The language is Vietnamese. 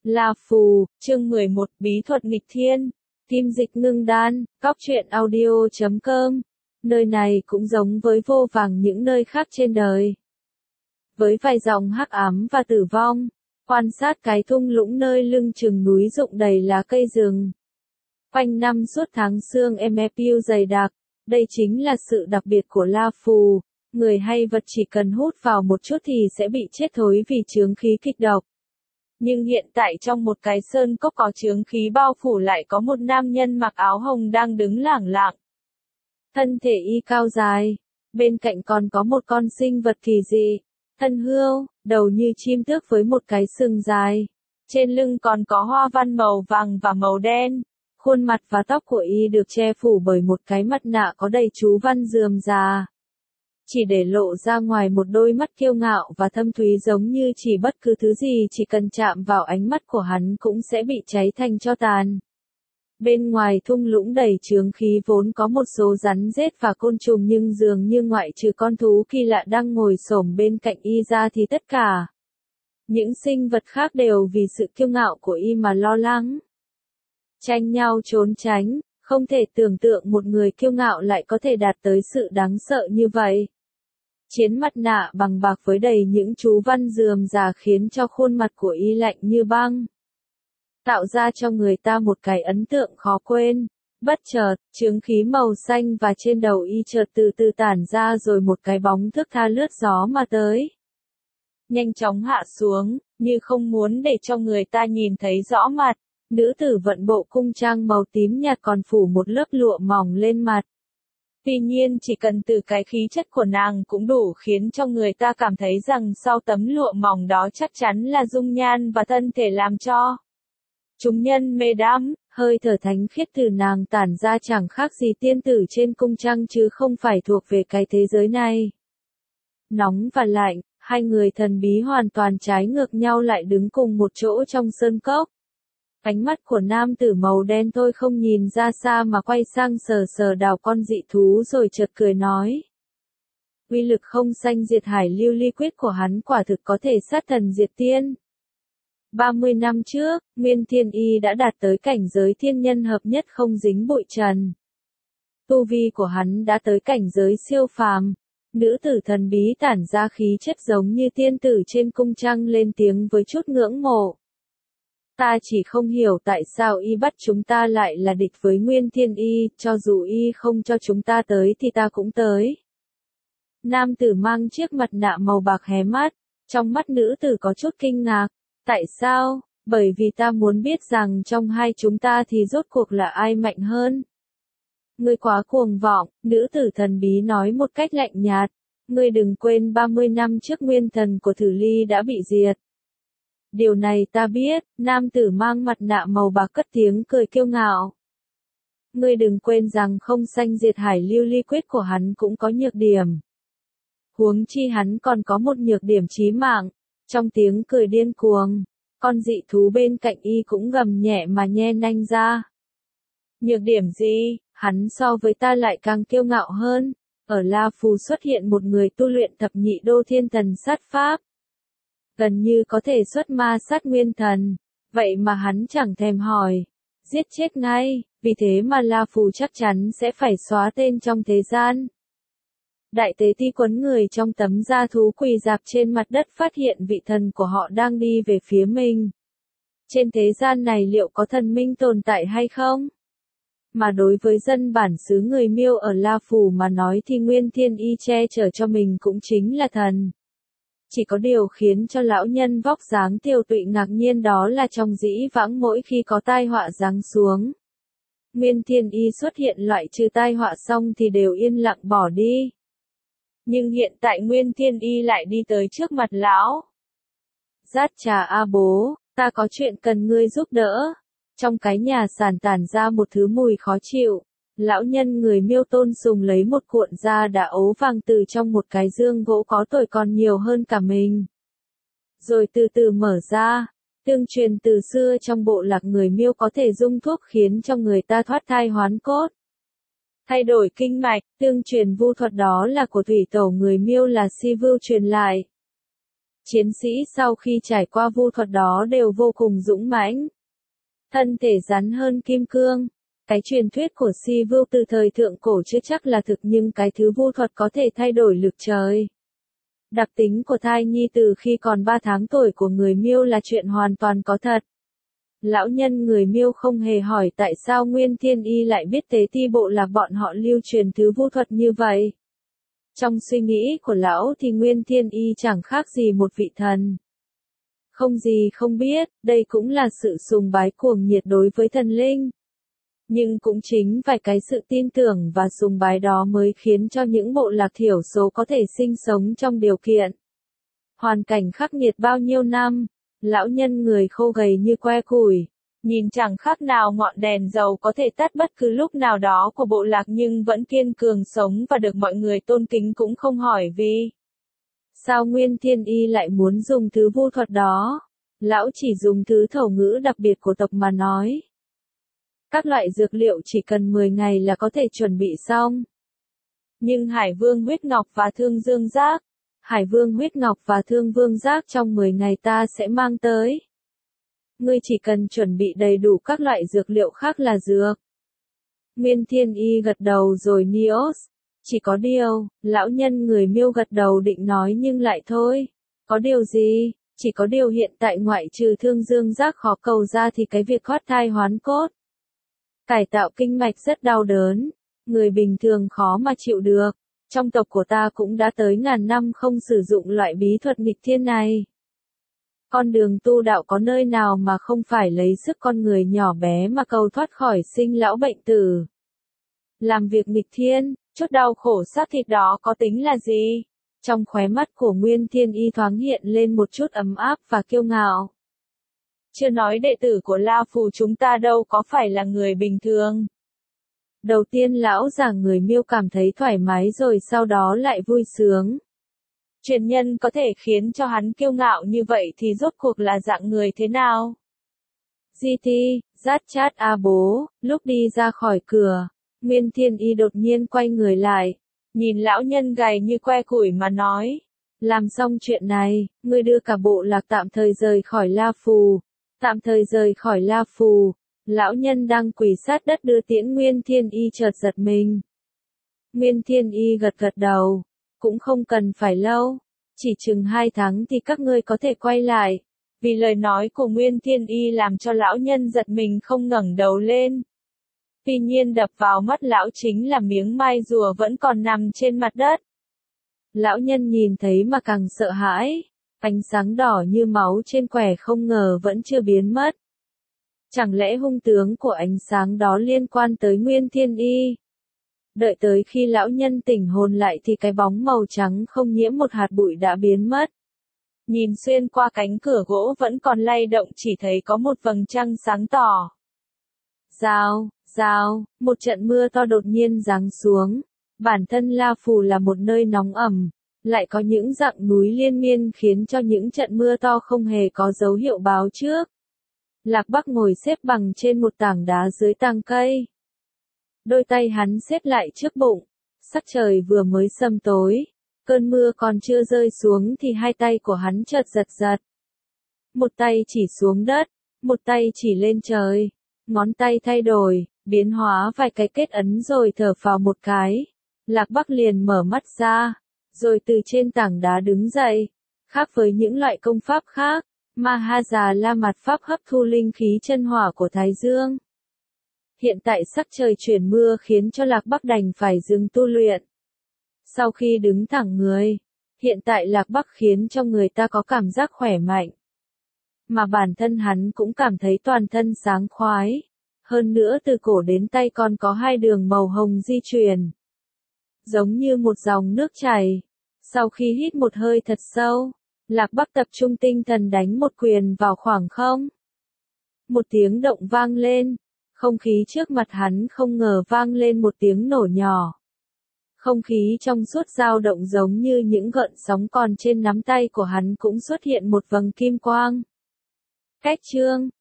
La Phù, chương 11, Bí thuật nghịch thiên, Kim Dịch Ngưng Đan, Cóc truyện audio.com. Nơi này cũng giống với vô vàn những nơi khác trên đời. Với vài dòng hắc ám và tử vong, quan sát cái thung lũng nơi lưng chừng núi rụng đầy lá cây rừng. Quanh năm suốt tháng sương piu dày đặc, đây chính là sự đặc biệt của La Phù. Người hay vật chỉ cần hút vào một chút thì sẽ bị chết thối vì chướng khí kịch độc. Nhưng hiện tại trong một cái sơn cốc có chướng khí bao phủ lại có một nam nhân mặc áo hồng đang đứng lẳng lặng. Thân thể y cao dài, bên cạnh còn có một con sinh vật kỳ dị, thân hươu, đầu như chim tước với một cái sừng dài. Trên lưng còn có hoa văn màu vàng và màu đen. Khuôn mặt và tóc của y được che phủ bởi một cái mặt nạ có đầy chú văn rườm rà. Chỉ để lộ ra ngoài một đôi mắt kiêu ngạo và thâm thúy giống như chỉ bất cứ thứ gì chỉ cần chạm vào ánh mắt của hắn cũng sẽ bị cháy thành tro tàn. Bên ngoài thung lũng đầy chướng khí vốn có một số rắn rết và côn trùng nhưng dường như ngoại trừ con thú kỳ lạ đang ngồi xổm bên cạnh y ra thì tất cả những sinh vật khác đều vì sự kiêu ngạo của y mà lo lắng. Tranh nhau trốn tránh, không thể tưởng tượng một người kiêu ngạo lại có thể đạt tới sự đáng sợ như vậy. Chiến mặt nạ bằng bạc với đầy những chú văn rườm rà khiến cho khuôn mặt của y lạnh như băng. Tạo ra cho người ta một cái ấn tượng khó quên. Bất chợt, chướng khí màu xanh và trên đầu y chợt từ từ tản ra rồi một cái bóng thước tha lướt gió mà tới. Nhanh chóng hạ xuống, như không muốn để cho người ta nhìn thấy rõ mặt. Nữ tử vận bộ cung trang màu tím nhạt còn phủ một lớp lụa mỏng lên mặt. Tuy nhiên chỉ cần từ cái khí chất của nàng cũng đủ khiến cho người ta cảm thấy rằng sau tấm lụa mỏng đó chắc chắn là dung nhan và thân thể làm cho chúng nhân mê đắm. Hơi thở thánh khiết từ nàng tản ra chẳng khác gì tiên tử trên cung trăng chứ không phải thuộc về cái thế giới này. Nóng và lạnh, hai người thần bí hoàn toàn trái ngược nhau lại đứng cùng một chỗ trong sơn cốc. Ánh mắt của nam tử màu đen thôi không nhìn ra xa mà quay sang sờ sờ đào con dị thú rồi chợt cười nói. Uy lực không sanh diệt hải lưu ly quyết của hắn quả thực có thể sát thần diệt tiên. 30 năm trước, Nguyên Thiên Y đã đạt tới cảnh giới thiên nhân hợp nhất không dính bụi trần. Tu vi của hắn đã tới cảnh giới siêu phàm. Nữ tử thần bí tản ra khí chất giống như tiên tử trên cung trăng lên tiếng với chút ngưỡng mộ. Ta chỉ không hiểu tại sao y bắt chúng ta lại là địch với Nguyên Thiên Y, cho dù y không cho chúng ta tới thì ta cũng tới. Nam tử mang chiếc mặt nạ màu bạc hé mắt, trong mắt nữ tử có chút kinh ngạc. Tại sao? Bởi vì ta muốn biết rằng trong hai chúng ta thì rốt cuộc là ai mạnh hơn. Ngươi quá cuồng vọng, nữ tử thần bí nói một cách lạnh nhạt. Ngươi đừng quên 30 năm trước nguyên thần của Thử Ly đã bị diệt. Điều này ta biết, nam tử mang mặt nạ màu bạc cất tiếng cười kiêu ngạo. Ngươi đừng quên rằng không sanh diệt hải lưu ly quyết của hắn cũng có nhược điểm. Huống chi hắn còn có một nhược điểm chí mạng. Trong tiếng cười điên cuồng, con dị thú bên cạnh y cũng gầm nhẹ mà nhe nanh ra. Nhược điểm gì? Hắn so với ta lại càng kiêu ngạo hơn. Ở La Phù xuất hiện một người tu luyện thập nhị đô thiên thần sát pháp. Gần như có thể xuất ma sát nguyên thần. Vậy mà hắn chẳng thèm hỏi. Giết chết ngay, vì thế mà La Phù chắc chắn sẽ phải xóa tên trong thế gian. Đại tế ti quấn người trong tấm da thú quỳ rạp trên mặt đất phát hiện vị thần của họ đang đi về phía mình. Trên thế gian này liệu có thần minh tồn tại hay không? Mà đối với dân bản xứ người Miêu ở La Phù mà nói thì Nguyên Thiên Y che chở cho mình cũng chính là thần. Chỉ có điều khiến cho lão nhân vóc dáng tiều tụy ngạc nhiên đó là trong dĩ vãng mỗi khi có tai họa giáng xuống. Nguyên Thiên Y xuất hiện loại trừ tai họa xong thì đều yên lặng bỏ đi. Nhưng hiện tại Nguyên Thiên Y lại đi tới trước mặt lão. Dát trà a bố, ta có chuyện cần ngươi giúp đỡ. Trong cái nhà sàn tản ra một thứ mùi khó chịu. Lão nhân người Miêu tôn sùng lấy một cuộn da đã ố vàng từ trong một cái dương gỗ có tuổi còn nhiều hơn cả mình. Rồi từ từ mở ra. Tương truyền từ xưa trong bộ lạc người Miêu có thể dung thuốc khiến cho người ta thoát thai hoán cốt. Thay đổi kinh mạch, tương truyền vu thuật đó là của thủy tổ người Miêu là Si Vưu truyền lại. Chiến sĩ sau khi trải qua vu thuật đó đều vô cùng dũng mãnh. Thân thể rắn hơn kim cương. Cái truyền thuyết của Si Vưu từ thời thượng cổ chưa chắc là thực nhưng cái thứ vu thuật có thể thay đổi lực trời. Đặc tính của thai nhi từ khi còn 3 tháng tuổi của người Miêu là chuyện hoàn toàn có thật. Lão nhân người Miêu không hề hỏi tại sao Nguyên Thiên Y lại biết Tế Ti Bộ là bọn họ lưu truyền thứ vu thuật như vậy. Trong suy nghĩ của lão thì Nguyên Thiên Y chẳng khác gì một vị thần. Không gì không biết, đây cũng là sự sùng bái cuồng nhiệt đối với thần linh. Nhưng cũng chính phải cái sự tin tưởng và sùng bái đó mới khiến cho những bộ lạc thiểu số có thể sinh sống trong điều kiện hoàn cảnh khắc nghiệt bao nhiêu năm. Lão nhân người khô gầy như que củi, nhìn chẳng khác nào ngọn đèn dầu có thể tắt bất cứ lúc nào đó của bộ lạc nhưng vẫn kiên cường sống và được mọi người tôn kính cũng không hỏi vì sao Nguyên Thiên Y lại muốn dùng thứ vu thuật đó. Lão chỉ dùng thứ thổ ngữ đặc biệt của tộc mà nói. Các loại dược liệu chỉ cần 10 ngày là có thể chuẩn bị xong. Nhưng Hải Vương Huyết Ngọc và Thương Dương Giác, Hải Vương Huyết Ngọc và Thương Vương Giác trong 10 ngày ta sẽ mang tới. Ngươi chỉ cần chuẩn bị đầy đủ các loại dược liệu khác là dược. Nguyên Thiên Y gật đầu rồi Nios. Chỉ có điều, lão nhân người Miêu gật đầu định nói nhưng lại thôi. Có điều gì? Chỉ có điều hiện tại ngoại trừ Thương Dương Giác khó cầu ra thì cái việc thoát thai hoán cốt, cải tạo kinh mạch rất đau đớn. Người bình thường khó mà chịu được. Trong tộc của ta cũng đã tới ngàn năm không sử dụng loại bí thuật nghịch thiên này. Con đường tu đạo có nơi nào mà không phải lấy sức con người nhỏ bé mà cầu thoát khỏi sinh lão bệnh tử. Làm việc nghịch thiên, chút đau khổ xác thịt đó có tính là gì? Trong khóe mắt của Nguyên Thiên Y thoáng hiện lên một chút ấm áp và kiêu ngạo. Chưa nói đệ tử của La Phù chúng ta đâu có phải là người bình thường. Đầu tiên lão già người Miêu cảm thấy thoải mái rồi sau đó lại vui sướng. Truyền nhân có thể khiến cho hắn kiêu ngạo như vậy thì rốt cuộc là dạng người thế nào? GT, Rát Chát A bố, lúc đi ra khỏi cửa, Nguyên Thiên Y đột nhiên quay người lại, nhìn lão nhân gầy như que củi mà nói. Làm xong chuyện này, ngươi đưa cả bộ lạc tạm thời rời khỏi La Phù. Tạm thời rời khỏi La Phù. Lão nhân đang quỳ sát đất đưa tiễn Nguyên Thiên Y chợt giật mình. Nguyên Thiên Y gật gật đầu. Cũng không cần phải lâu. Chỉ chừng 2 tháng thì các ngươi có thể quay lại. Vì lời nói của Nguyên Thiên Y làm cho lão nhân giật mình không ngẩng đầu lên. Tuy nhiên đập vào mắt lão chính là miếng mai rùa vẫn còn nằm trên mặt đất. Lão nhân nhìn thấy mà càng sợ hãi. Ánh sáng đỏ như máu trên quẻ không ngờ vẫn chưa biến mất. Chẳng lẽ hung tướng của ánh sáng đó liên quan tới Nguyên Thiên Y? Đợi tới khi lão nhân tỉnh hồn lại thì cái bóng màu trắng không nhiễm một hạt bụi đã biến mất. Nhìn xuyên qua cánh cửa gỗ vẫn còn lay động chỉ thấy có một vầng trăng sáng tỏ. Rào, rào, một trận mưa to đột nhiên giáng xuống. Bản thân La Phù là một nơi nóng ẩm, lại có những dặng núi liên miên khiến cho những trận mưa to không hề có dấu hiệu báo trước. Lạc Bắc ngồi xếp bằng trên một tảng đá dưới tàng cây. Đôi tay hắn xếp lại trước bụng. Sắc trời vừa mới sầm tối. Cơn mưa còn chưa rơi xuống thì hai tay của hắn chợt giật giật. Một tay chỉ xuống đất, một tay chỉ lên trời. Ngón tay thay đổi, biến hóa vài cái kết ấn rồi thở phào một cái. Lạc Bắc liền mở mắt ra, rồi từ trên tảng đá đứng dậy. Khác với những loại công pháp khác, Mahaja La Mạt pháp hấp thu linh khí chân hỏa của Thái Dương. Hiện tại sắc trời chuyển mưa khiến cho Lạc Bắc đành phải dừng tu luyện. Sau khi đứng thẳng người, hiện tại Lạc Bắc khiến cho người ta có cảm giác khỏe mạnh. Mà bản thân hắn cũng cảm thấy toàn thân sáng khoái. Hơn nữa từ cổ đến tay còn có 2 đường màu hồng di chuyển. Giống như một dòng nước chảy. Sau khi hít một hơi thật sâu, Lạc Bắc tập trung tinh thần đánh một quyền vào khoảng không. Một tiếng động vang lên. Không khí trước mặt hắn không ngờ vang lên một tiếng nổ nhỏ. Không khí trong suốt dao động giống như những gợn sóng còn trên nắm tay của hắn cũng xuất hiện một vầng kim quang. Cách chương